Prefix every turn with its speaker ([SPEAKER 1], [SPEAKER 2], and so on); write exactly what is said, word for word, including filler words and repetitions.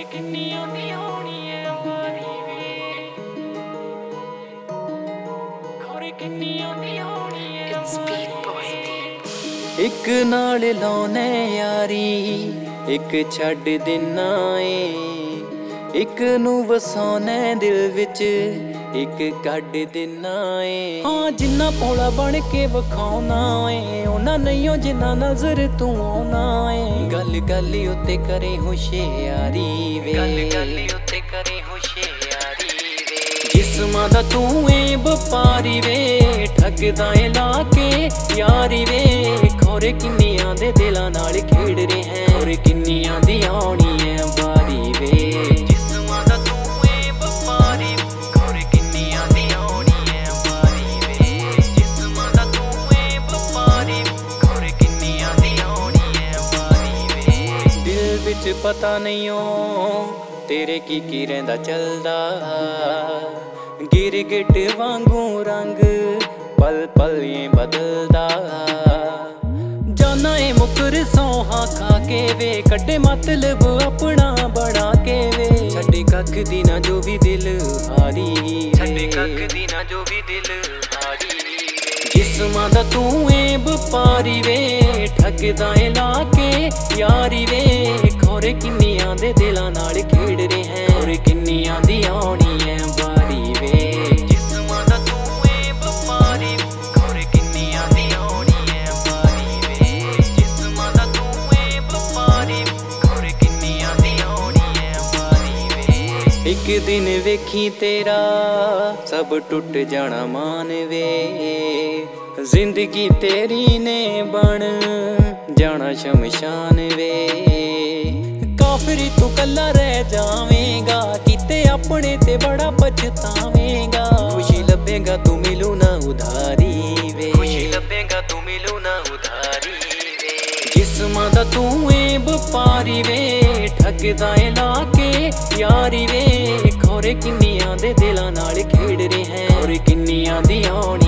[SPEAKER 1] ਕਿੰਨੀਆਂ ਦੀ ਆਉਣੀ ਐ ਵਾਰੀ ਵੇ ਖੋਰੇ ਕਿੰਨੀਆਂ ਦੀ ਆਉਣੀ ਐ
[SPEAKER 2] ਇੱਕ ਨਾਲ ਲਾਉਨੇ ਯਾਰੀ ਇੱਕ ਛੱਡ ਦਿਨਾ ਏ ਇੱਕ ਨੂੰ ਵਸਾਉਨੇ ਦਿਲ ਵਿੱਚ ਇੱਕ ਕੱਢ ਦਿਨਾ ਏ ਹਾਂ ਜਿੰਨਾ ਭੋਲਾ ਬਣ ਕੇ ਵਿਖਾਉਣਾ ਏ ਉਹਨਾਂ ਨਹੀਂ ਜਿੰਨਾ ਨਜ਼ਰ ਤੂੰ ਆਉਣਾ ਏ ਗੱਲ ਗੱਲ ਉੱਤੇ ਕਰੇ ਹੁਸ਼ਿਆਰੀ ਵੇ ਗੱਲ ਗੱਲ ਉੱਤੇ ਕਰੇ ਹੁਸ਼ਿਆਰੀ ਵੇ ਜਿਸਮਾਂ ਦਾ ਤੂੰ ਏ ਵਪਾਰੀ ਵੇ ਠੱਗਦਾ ਏ ਲਾ ਕੇ ਯਾਰੀ ਵੇ ਖੋਰੇ ਕਿੰਨੀਆਂ ਦੇ ਦਿਲਾਂ ਨਾਲ ਖੇਡ ਰਿਹਾ ਖੋਰੇ ਕਿੰਨੀਆਂ ਦੀ ਆਉਣੀ ਏ ਵਾਰੀ ਵੇ ਜਿਸਮਾਂ ਦਾ ਤੂੰ ਏ ਵਪਾਰੀ ਖੋਰੇ ਕਿੰਨੀਆਂ ਦੀ ਆਉਣੀ ਏ ਵਾਰੀ ਵੇ ਜਿਸਮਾਂ ਦਾ ਤੂੰ ਏ ਵਪਾਰੀ ਖੋਰੇ ਕਿੰਨੀਆਂ ਦੀ ਆਉਣੀ ਏ ਵਾਰੀ ਵੇ ਦਿਲ ਵਿੱਚ ਪਤਾ ਨਹੀਂ ਓ ਤੇਰੇ ਕੀ ਕੀ ਰਹਿੰਦਾ ਚੱਲਦਾ ਗਿਰਗਿਟ ਵਾਂਗੂ ਰੰਗ ਪਲ ਪਲ ਇਹ ਬਦਲਦਾ ਜਾਨਾ ਏ ਮੁਕਰ ਸੌਹਾਂ ਖਾ ਕੇ ਵੇ ਕੱਢੇ ਮਤਲਬ ਆਪਣਾ ਬਣਾ ਕੇ ਵੇ ਛੱਡੇ ਕੱਖ ਦੀ ਨਾ ਜੋ ਵੀ ਦਿਲ ਹਾਰੀ ਛੱਡੇ ਕੱਖ ਦੀ ਨਾ ਜੋ ਵੀ ਦਿਲ ਹਾਰੀ ਜਿਸਮਾਂ ਦਾ ਤੂੰ ਏ ਵਪਾਰੀ ਵੇ ਠੱਗਦਾ ਏ ਲਾ ਕੇ ਯਾਰੀ ਵੇ ਖੋਰੇ ਕਿੰਨੀਆਂ ਦੇ ਦਿਲਾਂ ਨਾਲ ਖੇਡ ਰਿਹਾ ਖੋਰੇ ਕਿੰਨੀਆਂ ਦੀ ਆਉਣੀ ਏ ਵਾਰੀ ਵੇ ਜਿਸਮਾਂ ਦਾ ਤੂੰ ਏ ਵਪਾਰੀ ਖੋਰੇ ਕਿੰਨੀਆਂ ਦੀ ਆਉਣੀ ਏ ਵਾਰੀ ਵੇ ਜਿਸਮਾਂ ਦਾ ਤੂੰ ਏ ਵਪਾਰੀ ਖੋਰੇ ਕਿੰਨੀਆਂ ਦੀ ਆਉਣੀ ਏ ਵਾਰੀ ਵੇ ਇੱਕ ਦਿਨ ਵੇਖੀ ਤੇਰਾ ਸਭ ਟੁੱਟ ਜਾਣਾ ਮਾਨ ਵੇ ਜ਼ਿੰਦਗੀ ਤੇਰੀ ਨੇ ਬਣ ਜਾਣਾ ਸ਼ਮਸ਼ਾਨ ਵੇ ਕਾਫਰੀ ਤੂੰ ਕੱਲਾ ਰਹਿ ਜਾਵੇਂਗਾ ਕਿਤੇ ਆਪਣੇ ਤੇ ਬੜਾ ਪਛਤਾਵੇਂਗਾ ਖੁਸ਼ੀ ਲੱਭੇਗਾ ਤੂੰ ਮਿਲੂ ਨਾ ਉਧਾਰੀ ਵੇ ਖੁਸ਼ੀ ਲੱਭੇਗਾ ਤੂੰ ਮਿਲੂ ਨਾ ਉਧਾਰੀ ਵੇ ਜਿਸਮਾਂ ਦਾ ਤੂੰ ਏ ਵਪਾਰੀ ਵੇ ਠੱਗਦਾ ਏ ਲਾ ਕੇ ਯਾਰੀ ਵੇ ਖੋਰੇ ਕਿੰਨੀਆਂ ਦੇ ਦਿਲਾਂ ਨਾਲ ਖੇਡ ਰਿਹਾ ਖੋਰੇ ਕਿੰਨੀਆਂ ਦੀ ਆਉਣੀ